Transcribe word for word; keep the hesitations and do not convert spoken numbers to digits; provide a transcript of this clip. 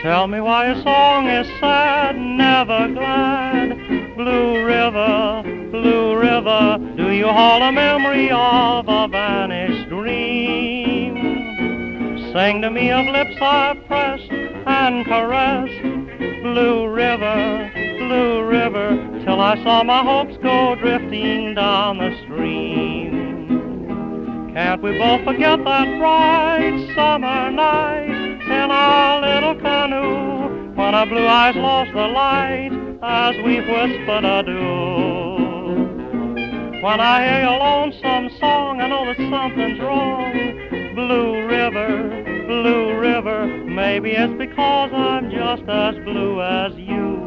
Tell me why your song is sad, never glad. Blue River, Blue River, do you hold a memory of a vanished dream? Sing to me of lips I've pressed and caressed. Blue River, Blue River, till I saw my hopes go drifting down the stream. Can't we both forget that bright summer night in our little canoe, when our blue eyes lost the light as we whispered adieu? When I hear your lonesome song, I know that something's wrong. Blue River, Blue River, maybe it's because I'm just as blue as you.